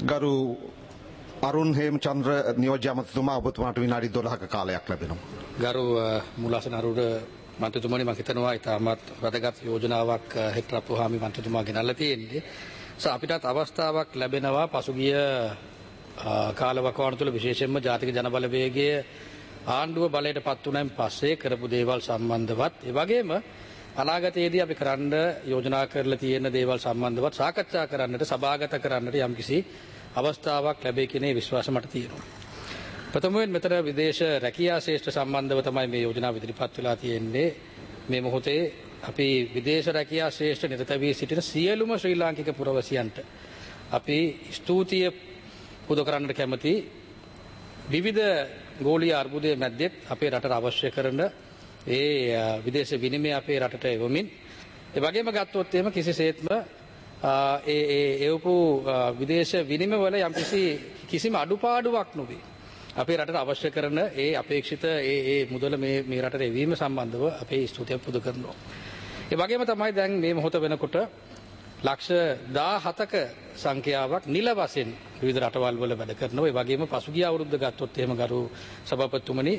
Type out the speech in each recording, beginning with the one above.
ගරු අරුන් හේමචන්ද්‍ර නියෝජ්‍ය අමාත්‍යතුමා ඔබතුමාට විනාඩි 12ක කාලයක් ලැබෙනවා. ගරු මුලාසන අරුණ මන්ත්‍රතුමනි මම හිතනවා ඉතාමත් වැදගත් යෝජනාවක් හෙට්ටපුවාමි මන්ත්‍රතුමා ගෙනල්ලා තියෙන්නේ. අපිටත් අවස්ථාවක් ලැබෙනවා පසුගිය කාලවකවානු තුළ විශේෂයෙන්ම ජාතික ජනබලවේගයේ ආණ්ඩුව බලයට පත් වුණාන් පස්සේ කරපු දේවල් සම්බන්ධවත් ඒ වගේම අනාගතයේදී අපි කරන්න යෝජනා කරලා තියෙන දේවල් සම්බන්ධවත් සාකච්ඡා කරන්නට සභාගත කරන්නට යම්කිසි අවස්ථාවක් ලැබෙයි කියන විශ්වාසය මට තියෙනවා. ප්‍රථමයෙන් මෙතන විදේශ රැකියා ශේෂ්ත්‍ර සම්බන්ධව තමයි මේ යෝජනාව ඉදිරිපත් වෙලා තියෙන්නේ. මේ මොහොතේ අපි විදේශ රැකියා ශේෂ්ත්‍ර නිරත වී සිටින සියලුම ශ්‍රී ලාංකික පුරවැසියන්ට අපි ස්තුතිය පුද කරන්නට කැමති. විවිධ ගෝලීය අර්බුදයේ මැද්දෙත් අපේ රටට අවශ්‍ය කරන ඒ විදේශ විනිමය අපේ රටට එවමින් ඒ වගේම ගත්තොත් එහෙම කිසිසේත්ම එවපු විදේශ විනිමය වල කිසිම අඩුපාඩුවක් නොවේ. අපේ රටට අවශ්‍ය කරන ඒ අපේක්ෂිත ඒ මුදල මේ රටට එවීම සම්බන්ධව අපේ ස්තුතිය පුද කරනවා. ඒ වගේම තමයි දැන් මේ මොහොත වෙනකොට ලක්ෂ 17ක සංඛ්‍යාවක් නිල වශයෙන් විවිධ රටවල් වල වැඩ කරනවා. ඒ වගේම පසුගිය අවුරුද්ද ගත්තොත් එහෙම ගරු සභාපතිතුමනි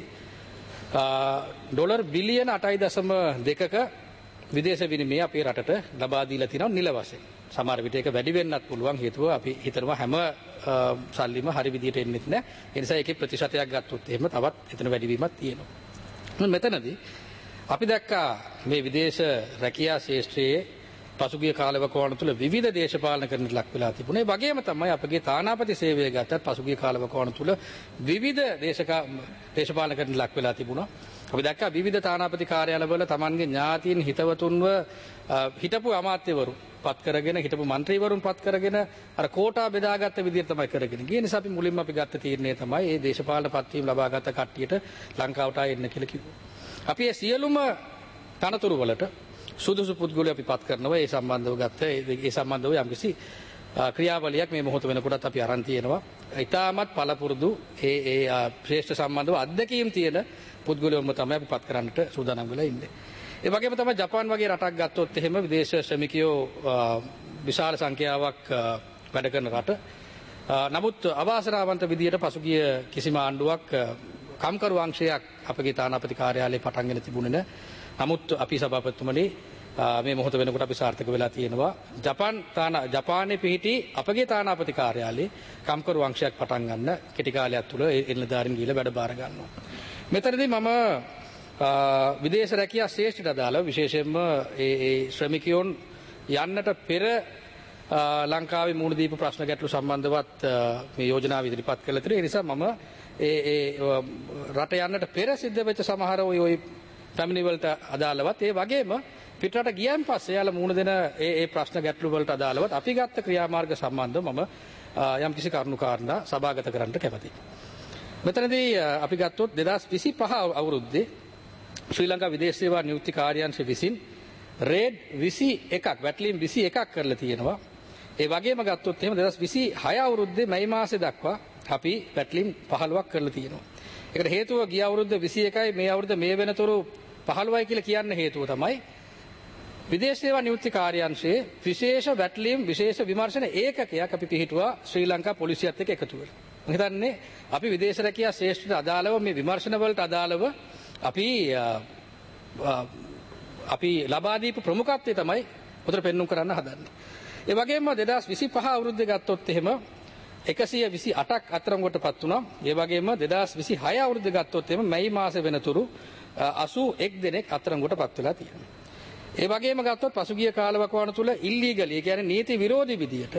ඩොලර් බිලියන 8.2ක විදේශ විනිමය අපේ රටට ලබා දීලා තිනවා නිල වශයෙන්. සමහර විට ඒක වැඩි වෙන්නත් පුළුවන් හේතුව අපි හිතනවා හැම සල්ලිම හරි විදියට එන්නේ නැහැ. ඒ නිසා ඒකේ ප්‍රතිශතයක් ගත්තොත් එහෙම තවත් එතන වැඩිවීමක් තියෙනවා. මෙතනදී අපි දැක්කා මේ විදේශ රැකියා ශාස්ත්‍රයේ පසුගිය කාලවකවානු තුළ විවිධ දේශපාලන කරන්නට ලක් වෙලා තිබුණේ. ඒ වගේම තමයි අපගේ තානාපති සේවය ගත්තත් පසුගිය කාලවකවානු තුළ විවිධ දේශපාලන කරන්නට ලක් වෙලා තිබුණා. අපි දැක්කා විවිධ තානාපති කාර්යාලවල Tamanගේ ඥාතීන් හිතවතුන්ව හිටපු අමාත්‍යවරු පත් කරගෙන හිටපු മന്ത്രിවරුන් පත් කරගෙන අර කෝටා බෙදාගත්ත විදිහට තමයි කරගෙන ගියේ. නිසා අපි මුලින්ම අපි ගත්ත තීරණය තමයි මේ දේශපාලන පත්වීම් ලබාගත් කට්ටියට ලංකාවට එන්න කියලා කිව්වා. අපි මේ සියලුම තනතුරු වලට සුදුසු පුද්ගලයෝ අපි පත් කරනවා. ඒ සම්බන්ධව ගත්ත ඒ සම්බන්ධව යම්කිසි ක්‍රියාවලියක් මේ මොහොත වෙනකොටත් අපි අරන් තියෙනවා. ඊටමත් පළපුරුදු ඒ ශ්‍රේෂ්ඨ සම්බන්ධව අත්දැකීම් තියෙන පුද්ගලයෝම තමයි අපි පත් කරන්නට සූදානම් වෙලා ඉන්නේ. ඒ වගේම තමයි ජපාන් වගේ රටක් ගත්තොත් එහෙම විදේශ ශ්‍රමිකයෝ විශාල සංඛ්‍යාවක් වැඩ කරන රට. නමුත් අවාසනාවන්ත විදියට පසුගිය කිසිම ආණ්ඩුවක් කම්කරු අංශයක් අපගේ තානාපති කාර්යාලයේ පටන් ගෙන තිබුණේ නැහැ. නමුත් අපි සභාපතිතුමනි මේ මොහොත වෙනකොට අපි සාර්ථක වෙලා තියෙනවා. ජපානයේ පිහිටි අපගේ තානාපති කාර්යාලයේ කම්කරු අංශයක් පටන් ගන්න කෙටි කාලයක් තුළ ඒ නිලධාරීන් ගිහිල්ලා වැඩ බාර ගන්නවා. මෙතනදී මම විදේශ රැකියා ශාස්ත්‍රයට අදාළව විශේෂයෙන්ම ඒ ශ්‍රමිකයන් යන්නට පෙර ලංකාවේ මුහුණ දීපු ප්‍රශ්න ගැටළු සම්බන්ධවත් මේ යෝජනාව ඉදිරිපත් කළ තිබේ. ඒ නිසා මම රට යන්නට පෙර සිද්ධ වෙච්ච සමහර ওই පැමිණිවලට අදාළවත් ඒ වගේම පිටරට ගියන් පස්සේ යාලා මුහුණ දෙන ඒ ප්‍රශ්න ගැටළු වලට අදාළවත් අපි ගත්ත ක්‍රියාමාර්ග සම්බන්ධව මම යම්කිසි කරුණු කාරණා සභාගත කරන්නට කැමැතියි. මෙතනදී අපි ගත්තොත් 2025 අවුරුද්දේ ශ්‍රී ලංකා විදේශ සේවා නියුක්ති කාර්යාංශය විසින් රේඩ් 21ක් වැටලීම් 21ක් කරලා තියෙනවා. ඒ වගේම ගත්තොත් එහෙම 2026 අවුරුද්දේ මැයි මාසේ දක්වා අපි වැටලීම් 15ක් කරලා තියෙනවා. ඒකට හේතුව ගිය අවුරුද්ද 21යි මේ අවුරුද්ද මේ වෙනතුරු 15යි කියලා කියන්න හේතුව තමයි විදේශ සේවා නියුක්ති කාර්යාංශයේ විශේෂ වැටලීම් විශේෂ විමර්ශන ඒකකයක් අපි පිහිටුවා ශ්‍රී ලංකා පොලිසියත් එක්ක එකතු වෙලා. මම හිතන්නේ අපි විදේශ රැකියා ශාස්ත්‍රයට අදාළව මේ විමර්ශන වලට අදාළව අපි ලබා දීපු ප්‍රමුඛත්වය තමයි උතර පෙන්වුම් කරන්න හදන්නේ. ඒ වගේම 2025 අවුරුද්දේ ගත්තොත් එහෙම 128ක් අත්අඩංගුවටපත් වුණා. ඒ වගේම 2026 අවුරුද්දේ ගත්තොත් එහෙම මැයි මාසේ වෙනතුරු 81 දෙනෙක් අත්අඩංගුවටපත් වෙලා තියෙනවා. ඒ වගේම ගත්තොත් පසුගිය කාලවකවානු තුල ඉල්ලීගල් ඒ කියන්නේ නීති විරෝධී විදියට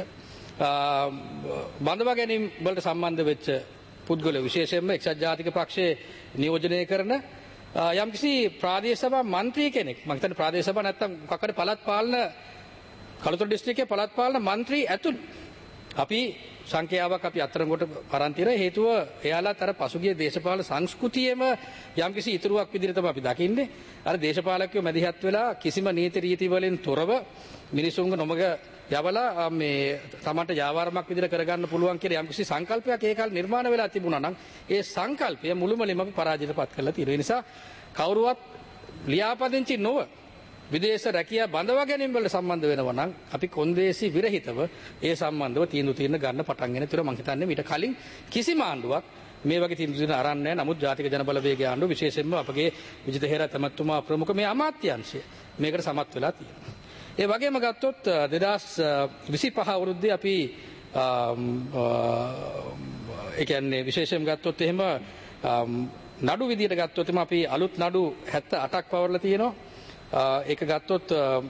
බඳවා ගැනීම වලට සම්බන්ධ වෙච්ච පුද්ගලයෝ විශේෂයෙන්ම එක්සත් ජාතික පක්ෂයේ නියෝජනය කරන යම්කිසි ප්‍රාදේශීය සභා මන්ත්‍රී කෙනෙක් මම හිතන්නේ ප්‍රාදේශීය සභා නැත්තම් කකඩ පළාත් පාලන කළුතර දිස්ත්‍රික්කයේ පළාත් පාලන මන්ත්‍රී ඇතුළු අපි සංඛ්‍යාවක් අපි අත්අඩංගුවට අරන් තියෙන හේතුව එයාලත් අර පසුගිය දේශපාලන සංස්කෘතියේම යම්කිසි ඉතුරුවක් විදිහට තමයි අපි දකින්නේ. අර දේශපාලකයෝ මැදිහත් වෙලා කිසිම නීති රීති වලින් තොරව මිනිසුන්ව නොමග යවලා මේ තමන්ට යාවාරමක් විදිහට කරගන්න පුළුවන් කියලා යම්කිසි සංකල්පයක් ඒ කාලේ නිර්මාණය වෙලා තිබුණා නම් ඒ සංකල්පය මුළුමනින්ම අපි පරාජයටපත් කරලා තියෙනවා. ඒ නිසා කවුරුවත් ලියාපදිංචි නොව විදේශ රැකියා බඳවා ගැනීම වලට සම්බන්ධ වෙනවා නම් අපි කොන්දේසි විරහිතව ඒ සම්බන්ධව තීන්දුව ගන්න පටන් ගෙන තුර මම හිතන්නේ මීට කලින් කිසිම ආණ්ඩුවක් මේ වගේ තීන්දුව අරන් නැහැ. නමුත් ජාතික ජනබලවේගයේ ආණ්ඩුව විශේෂයෙන්ම අපගේ විජිත හේරත් ඇමතුමා ප්‍රමුඛ මේ අමාත්‍යාංශය මේකට සමත් වෙලා තියෙනවා. ඒ වගේම ගත්තොත් 2025 අවුරුද්දේ අපි ඒ කියන්නේ විශේෂයෙන් ගත්තොත් එහෙම නඩු විදියට ගත්තොත් එහෙම අපි අලුත් නඩු 78ක් පවර්ලා තියෙනවා. ඒක ගත්තොත්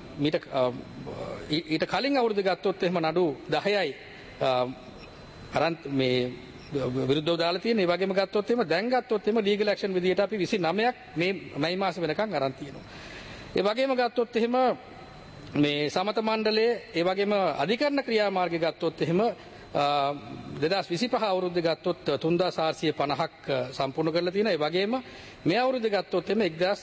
ඊට කලින් අවුරුද්ද ගත්තොත් එහෙම නඩු 10යි අරන් මේ විරුද්ධව දාලා තියෙන. ඒ වගේම ගත්තොත් එහෙම දැන් ගත්තොත් එහෙම ලීගල් ඇක්ෂන් විදියට අපි 29ක් මේ මාස වෙනකන් අරන් තියෙනවා. ඒ වගේම ගත්තොත් එහෙම මේ සමත මණ්ඩලයේ ඒ වගේම අධිකරණ ක්‍රියාමාර්ගය ගත්තොත් එහෙම 2025 අවුරුද්දේ ගත්තොත් 3450ක් සම්පූර්ණ කරලා තියෙනවා. ඒ වගේම මේ අවුරුද්දේ ගත්තොත් එහෙම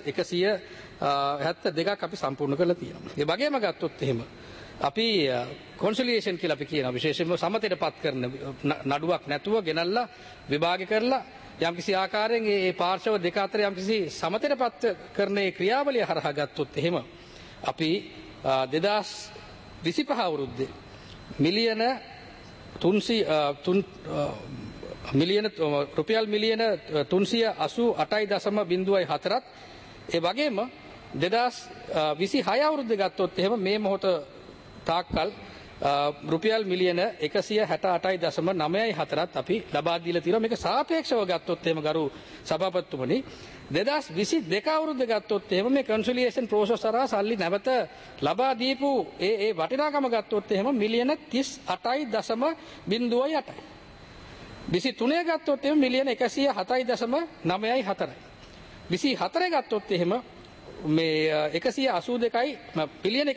1172ක් අපි සම්පූර්ණ කරලා තියෙනවා. ඒ වගේම ගත්තොත් එහෙම අපි කොන්සිලියේෂන් කියලා අපි කියනවා. විශේෂයෙන්ම සමතේටපත් කරන නඩුවක් නැතුව ගෙනල්ලා විභාග කරලා යම්කිසි ආකාරයෙන් මේ පාර්ශව දෙක අතර යම්කිසි සමතේටපත් කරන ඒ ක්‍රියාවලිය හරහා ගත්තොත් එහෙම අපි 2025 අවුරුද්දේ මිලියන රුපියල් මිලියන 388.04ත් ඒ වගේම 2026 අවුරුද්දේ ගත්තොත් එහෙම මේ මොහොත තාක්කල් රුපියල් මිලියන 168.94ත් අපි ලබා දීලා තියෙනවා. මේක සාපේක්ෂව ගත්තොත් එහෙම ගරු සභාපතිතුමනි 2022 අවුරුද්දේ ගත්තොත් එහෙම මේ කන්සිලියේෂන් ප්‍රොසෙස් හරහා සල්ලි නැවත ලබා දීපු ඒ වටිනාකම ගත්තොත් එහෙම මිලියන 38.08යි. 23 ගත්තොත් එහෙම මිලියන 107.94යි. 24 ගත්තොත් එහෙම මේ 182යි මිලියන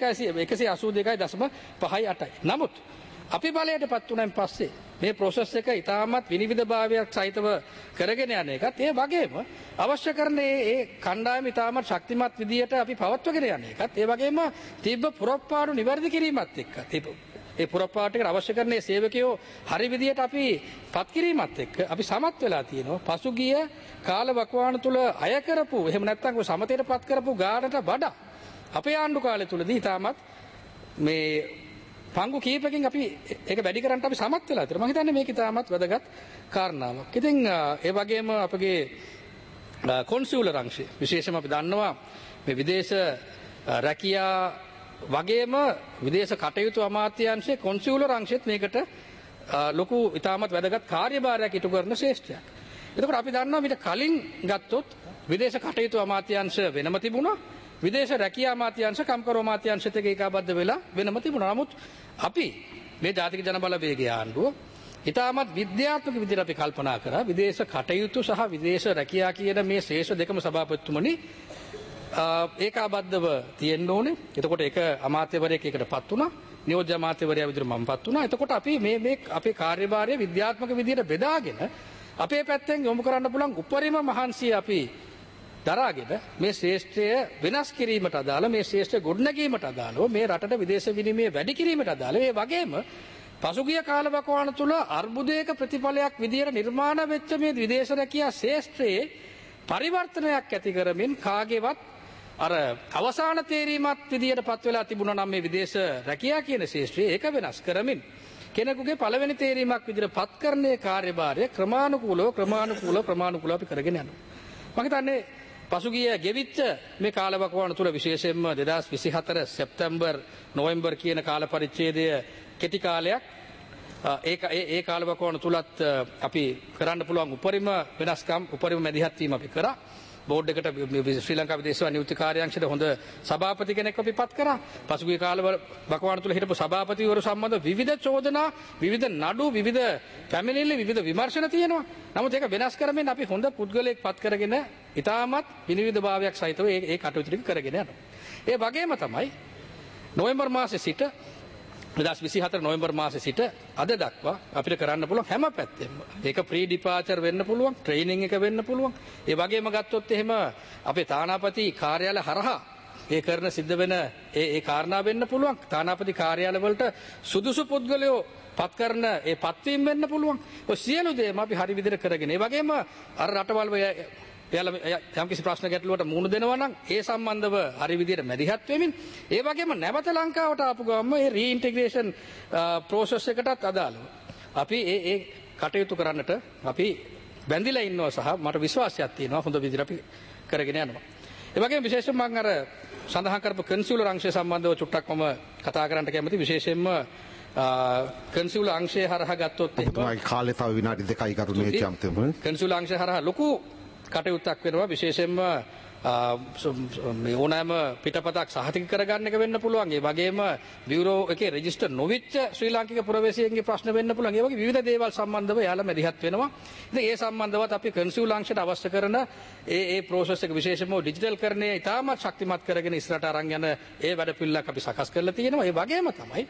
182.58යි. නමුත් අපි බලයටපත් වුණාන් පස්සේ මේ ප්‍රොසෙස් එක ඉතාමත් විනිවිදභාවයක් සහිතව කරගෙන යන එකත් ඒ වගේම අවශ්‍ය කරන ඒ කණ්ඩායම ඉතාමත් ශක්තිමත් විදියට අපි පවත්වගෙන යන එකත් ඒ වගේම තිබ්බ පුරප්පාඩු නිවැරදි කිරීමත් එක්ක ඒ පුරප්පාඩුට අවශ්‍ය කරන ඒ සේවකයෝ හරි විදියට අපි පත් කිරීමත් එක්ක අපි සමත් වෙලා තියෙනවා. පසුගිය කාලවකවානු තුල අය කරපු එහෙම නැත්නම් සමතේටපත් කරපු ගානට වඩා අපේ ආණ්ඩු කාලය තුලදී ඉතාමත් මේ පංගු කීපකින් අපි ඒක වැඩි කරන්න අපි සමත් වෙලා තියෙනවා. මම හිතන්නේ මේක ඉතාමත් වැදගත් කාරණාවක්. ඉතින් ඒ වගේම අපගේ කොන්සියුලර් අංශය විශේෂයෙන්ම අපි දන්නවා මේ විදේශ රැකියා වගේම විදේශ කටයුතු අමාත්‍යාංශයේ කොන්සියුලර් අංශෙත් මේකට ලොකු ඉතාමත් වැදගත් කාර්යභාරයක් ඉටු කරන ශ්‍රේෂ්ඨයක්. එතකොට අපි දන්නවා මීට කලින් ගත්තොත් විදේශ කටයුතු අමාත්‍යාංශ වෙනම තිබුණා. විදේශ රැකියා අමාත්‍යාංශ කම්කරු අමාත්‍යාංශත් එක්ක ඒකාබද්ධ වෙලා වෙනම තිබුණා. නමුත් අපි මේ ජාතික ජනබලවේගයේ ආණ්ඩුව ඉතාමත් විද්‍යාත්මක විදිහට අපි කල්පනා කරා විදේශ කටයුතු සහ විදේශ රැකියා කියන මේ ශේෂ දෙකම සභාපතිතුමනි ඒකාබද්ධව තියෙන්න ඕනේ. එතකොට ඒක අමාත්‍යවරයෙක් එකටපත් වුණා. නියෝජ්‍ය අමාත්‍යවරයා විදිහට මමපත් වුණා. එතකොට අපි මේ අපේ කාර්යභාරය විද්‍යාත්මක විදිහට බෙදාගෙන අපේ පැත්තෙන් යොමු කරන්න පුළුවන් උපරිම මහන්සිය අපි දරාගෙන මේ ශ්‍රේෂ්ඨය වෙනස් කිරීමට අදාළ මේ ශ්‍රේෂ්ඨ ගොඩනැගීමට අදාළව මේ රටට විදේශ විනිමය වැඩි කිරීමට අදාළව ඒ වගේම පසුගිය කාලවකවානු තුල අර්බුදයක ප්‍රතිඵලයක් විදියට නිර්මාණය වෙච්ච මේ විදේශ රැකියා ශ්‍රේෂ්ඨයේ පරිවර්තනයක් ඇති කරමින් කාගේවත් අර අවසාන තේරීමත් විදියට පත් වෙලා තිබුණා නම් මේ විදේශ රැකියා කියන ශේෂ්ත්‍රය ඒක වෙනස් කරමින් කෙනෙකුගේ පළවෙනි තේරීමක් විදියට පත් කරන්නේ කාර්යභාරය ක්‍රමානුකූලව අපි කරගෙන යනවා. මම හිතන්නේ පසුගිය ගෙවිච්ච මේ කාලවකවානු තුල විශේෂයෙන්ම 2024 සැප්තැම්බර් නොවැම්බර් කියන කාල පරිච්ඡේදය කෙටි කාලයක් ඒ කාලවකවානු තුලත් අපි කරන්න පුළුවන් උපරිම වෙනස්කම් උපරිම මැදිහත් වීම අපි කරා. බෝඩ් එකට ශ්‍රී ලංකා විදේශ නියුක්ති කාර්යාංශයට හොඳ සභාපති කෙනෙක් අපි පත් කරා. පසුගිය කාලවකවානු තුල හිටපු සභාපතිවරු සම්බන්ධ විවිධ චෝදනා, විවිධ නඩු, විවිධ පැමිණිලි, විවිධ විමර්ශන තියෙනවා. නමුත් ඒක වෙනස් කරමින් අපි හොඳ පුද්ගලයෙක් පත් කරගෙන ඉතාමත් විනිවිදභාවයක් සහිතව ඒ කටයුතු ටික කරගෙන යනවා. ඒ වගේම තමයි නොවැම්බර් මාසයේ සිට 2024 නොවැම්බර් මාසයේ සිට අද දක්වා අපිට කරන්න පුළුවන් හැම පැත්තෙම. ඒක ප්‍රී ඩිපාචර් වෙන්න පුළුවන්, ට්‍රේනින් එක වෙන්න පුළුවන්. ඒ වගේම ගත්තොත් එහෙම අපේ තානාපති කාර්යාලය හරහා ඒ කරන සිද්ධ වෙන ඒ කාරණා වෙන්න පුළුවන්. තානාපති කාර්යාල වලට සුදුසු පුද්ගලයෝ පත් කරන ඒ පත්වීම වෙන්න පුළුවන්. ඔය සියලු දේම අපි හරි විදිහට කරගෙන. ඒ වගේම අර රටවල් එයාලා යම්කිසි ප්‍රශ්න ගැටලුවට මුහුණ දෙනවා නම් ඒ සම්බන්ධව හරි විදියට මැදිහත් වෙමින් ඒ වගේම නැවත ලංකාවට ආපු ගමන්ම මේ රීඉන්ටිග්‍රේෂන් ප්‍රොසෙස් එකටත් අදාළව අපි ඒ කටයුතු කරන්නට අපි බැඳිලා ඉන්නවා සහ මට විශ්වාසයක් තියෙනවා හොඳ විදිහට අපි කරගෙන යනවා. ඒ වගේම විශේෂයෙන්ම මම අර සඳහන් කරපු කන්සියුලර් අංශය සම්බන්ධව චුට්ටක් මම කතා කරන්න කැමති විශේෂයෙන්ම කන්සියුලර් අංශය හරහා ගත්තොත් ඔබතුමාගේ කාලේ තව විනාඩි 2යි කරුණේ ජාමතුමා. කන්සියුලර් අංශය හරහා ලොකු කටයුත්තක් වෙනවා විශේෂයෙන්ම මේ ඕනෑම පිටපතක් සහතික කරගන්න එක වෙන්න පුළුවන්. ඒ වගේම බියුරෝ එකේ රෙජිස්ටර් නොවිච්ච ශ්‍රී ලාංකික පුරවැසියෙකුගේ ප්‍රශ්න වෙන්න පුළුවන්. ඒ වගේ විවිධ දේවල් සම්බන්ධව යාලා මැදිහත් වෙනවා. ඉතින් ඒ සම්බන්ධවත් අපි කන්සියුලර් අංශයට අවශ්‍ය කරන ඒ ප්‍රොසෙස් එක විශේෂයෙන්ම ඩිජිටල් කරන්නේ ඉතාමත් ශක්තිමත් කරගෙන ඉස්සරහට අරන් යන ඒ වැඩපිළිවෙලක් අපි සකස් කරලා තියෙනවා. ඒ වගේම තමයි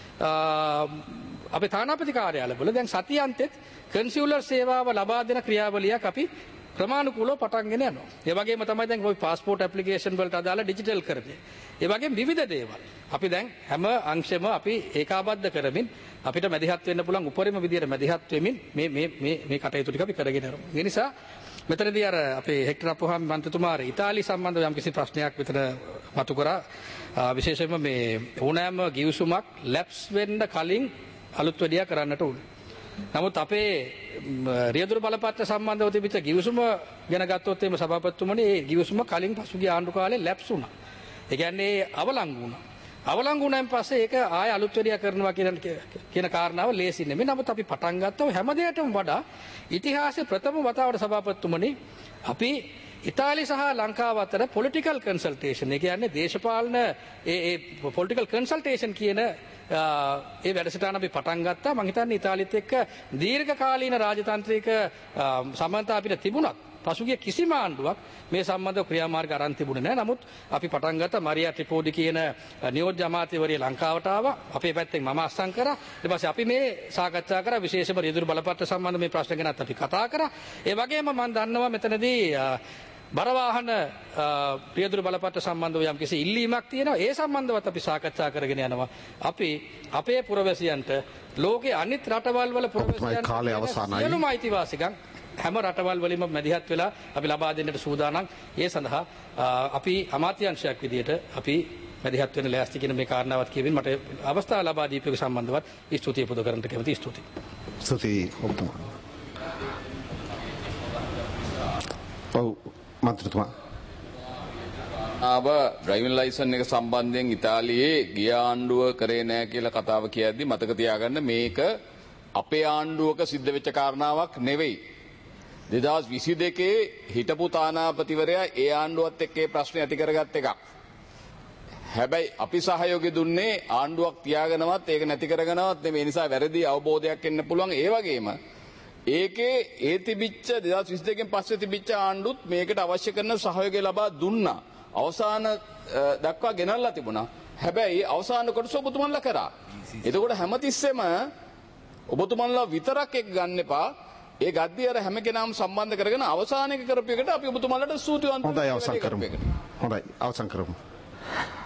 අපේ තානාපති කාර්යාලවල දැන් සතියන්තෙත් කන්සියුලර් සේවාව ලබා දෙන ක්‍රියාවලියක් අපි ක්‍රමානුකූලව පටන්ගෙන යනවා. ඒ වගේම තමයි දැන් ওই પાස්පෝර්ට් ඇප්ලිකේෂන් වලට අදාළ ඩිජිටල් කරන්නේ. ඒ වගේම විවිධ දේවල්. අපි දැන් හැම අංශෙම අපි ඒකාබද්ධ කරමින් අපිට මැදිහත් වෙන්න පුළුවන් උපරිම විදියට මැදිහත් වෙමින් මේ කටයුතු ටික අපි කරගෙන යනවා. ඒ නිසා මෙතනදී අර අපේ හෙක්ටර් අප්‍රහාම් මන්ත්‍රතුමා ඉතාලි සම්බන්ධව යම්කිසි ප්‍රශ්නයක් විතර මතු කරා. විශේෂයෙන්ම මේ ඕනෑම ගිවිසුමක් ලැප්ස් වෙන්න කලින් අලුත් වැඩියා කරන්නට ඕනේ. නමුත් අපේ රියදුරු බලපත්‍ර සම්බන්ධව තිබිච්ච ගිවිසුම ගැන ගත්තොත් එimhe සභාපතිතුමනි ඒ ගිවිසුම කලින් පසුගිය ආණ්ඩු කාලේ ලැප්ස් වුණා. ඒ කියන්නේ අවලංගු වුණා. අවලංගු වුණාන් පස්සේ ඒක ආය අලුත් වැඩියා කරනවා කියන කාරණාව ලේසි නෙමෙයි. නමුත් අපි පටන් ගත්තම හැම දෙයකටම වඩා ඉතිහාසයේ ප්‍රථම වතාවට සභාපතිතුමනි අපි ඉතාලි සහ ලංකාව අතර පොලිටිකල් කන්සල්ටේෂන් ඒ කියන්නේ දේශපාලන ඒ පොලිටිකල් කන්සල්ටේෂන් කියන ඒ වැඩසටහන අපි පටන් ගත්තා. මම හිතන්නේ ඉතාලියත් එක්ක දීර්ඝකාලීන රාජතාන්ත්‍රික සම්බන්ධතා අපිට තිබුණත් පසුගිය කිසිම ආණ්ඩුවක් මේ සම්බන්ධව ක්‍රියාමාර්ග අරන් තිබුණේ නැහැ. නමුත් අපි පටන් ගත්තා මරියා ට්‍රිපෝඩි කියන නියෝජ්‍ය අමාත්‍යවරිය ලංකාවට ආවා. අපේ පැත්තෙන් මම අස්සම් කරා. ඊට පස්සේ අපි මේ සාකච්ඡා කරා විශේෂම රියදුරු බලපත්‍ර සම්බන්ධ මේ ප්‍රශ්න ගැනත් අපි කතා කරා. ඒ වගේම මම දන්නවා මෙතනදී බරවාහන රියදුරු බලපත්‍ර සම්බන්ධව යම්කිසි ඉල්ලීමක් තියෙනවා. ඒ සම්බන්ධවත් අපි සාකච්ඡා කරගෙන යනවා. අපි අපේ පුරවැසියන්ට ලෝකයේ අනිත් රටවල් වල පුරවැසියන්ට සියලුම අයිතිවාසිකම් හැම රටවල් වලින්ම මැදිහත් වෙලා අපි ලබා දෙන්නට සූදානම්. ඒ සඳහා අපි අමාත්‍යාංශයක් විදියට අපි මැදිහත් වෙන්න ලෑස්ති කියන මේ කාරණාවත් කියමින් මට අවස්ථාව ලබා දීපු එක සම්බන්ධවත් ස්තුතිය පුද කරන්නට කැමතියි. ස්තුතියි ඔබතුමා. මන්ත්‍රතුමා ඩ්‍රයිවිං ලයිසන් එක සම්බන්ධයෙන් ඉතාලියේ ගිය ආණ්ඩුව කරේ නැහැ කියලා කතාව කියද්දි මතක තියාගන්න මේක අපේ ආණ්ඩුවක සිද්ධ වෙච්ච කාරණාවක් නෙවෙයි. 2022 හිටපු තානාපතිවරයා ඒ ආණ්ඩුවත් එක්ක ඒ ප්‍රශ්නේ ඇති කරගත් එකක්. හැබැයි අපි සහයෝගය දුන්නේ ආණ්ඩුවක් තියාගෙනවත් ඒක නැති කරගෙනවත් නෙමෙයි. ඒ නිසා වැරදි අවබෝධයක් එන්න පුළුවන්. ඒ වගේම ඒකේ ඒ තිබිච්ච 2022 පස්සේ තිබිච්ච ආණ්ඩුත් මේකට අවශ්‍ය කරන සහයෝගය ලබා දුන්නා. අවසාන දක්වා ගෙනල්ලා තිබුණා. හැබැයි අවසාන කොටස ඔබතුමන්ලා කරා. එතකොට හැමතිස්සෙම ඔබතුමන්ලා විතරක් එක ගන්න එපා. ඒ ගද්දී අර හැම කෙනාම සම්බන්ධ කරගෙන අවසානයක කරපු එකට අපි ඔබතුමන්ලාට ස්තුතිවන්ත වෙනවා. හොඳයි අවසන් කරමු.